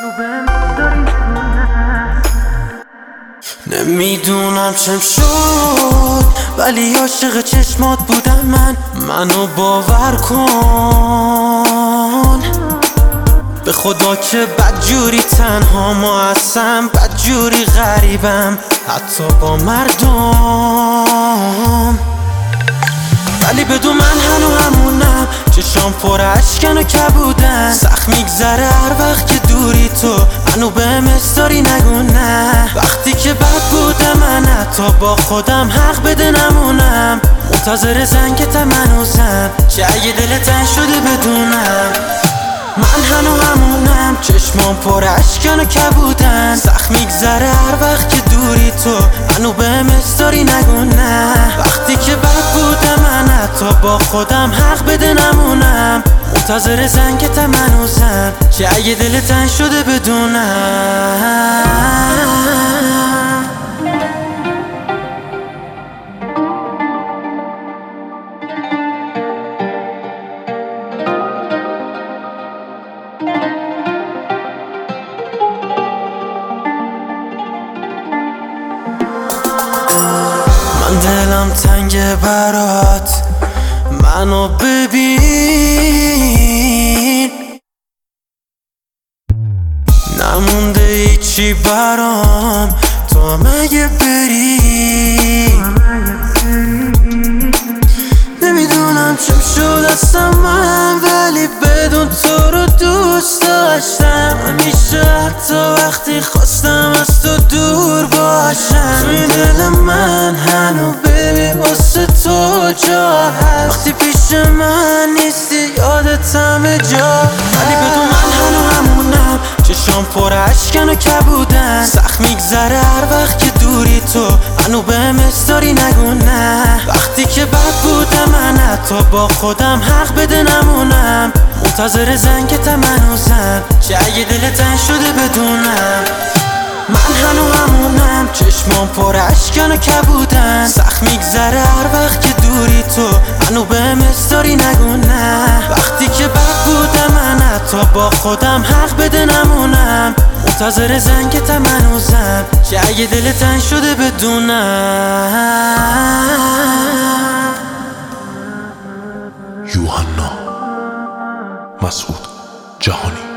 نمیدونم چم شد ولی عاشق چشمات بودم منو باور کن به خدا که بدجوری تنها ما هستم، بدجوری غریبم حتی با مردم. ولی بدون من هنو همونم، چشام پر اشکن و کبودن. سخت میگذره هر وقت که دوری تو منو بهم استاری نگو نه. وقتی که بد بودم من حتی با خودم حق بده نمونم. منتظر زنگتم هنوزم که اگه دلت تنگ شده بدونم من هنو همونم، چشمام پر اشکن و کبودن. سخت میگذره هر وقت که دوری تو منو بهم استاری نگو نه. وقتی که بد بودم من حتی با خودم حق بده نمونم. منتظر زنگتم هنوزم که اگه دلت تنگ شده بدونم من دلم تنگه برات، منو ببین. نمونده هیچی برام تو مگه بری. نمیدونم چم شد هستم من، ولی بدون تو رو دوست داشتم همیشه، حتی وقتی خواستم از تو دور باشم. توی دل من هنو ببین واسه تو جا هست، وقتی پیش من نیستی یادت همه جا. ولی بدون من هنو همونم، چشام پر اشکن و کبودن. سخت میگذره هر وقت که دوری تو منو بهم استاری نگو نه. وقتی که بد بودم من حتی با خودم حق بده نمونم. منتظر زنگتم هنوزم که اگه دلت تنگ شده بدونم من هنو همونم، چشمام پر اشکن و کبودن. سخت میگذره هر وقت که دوری تو منو بهم استاری نگو نه. وقتی که بد بودم من حتی با خودم حق بده نمونم. منتظر زنگتم هنوزم که اگه دلت تنگ شده بدونم. یوحنا مسعود جهانی.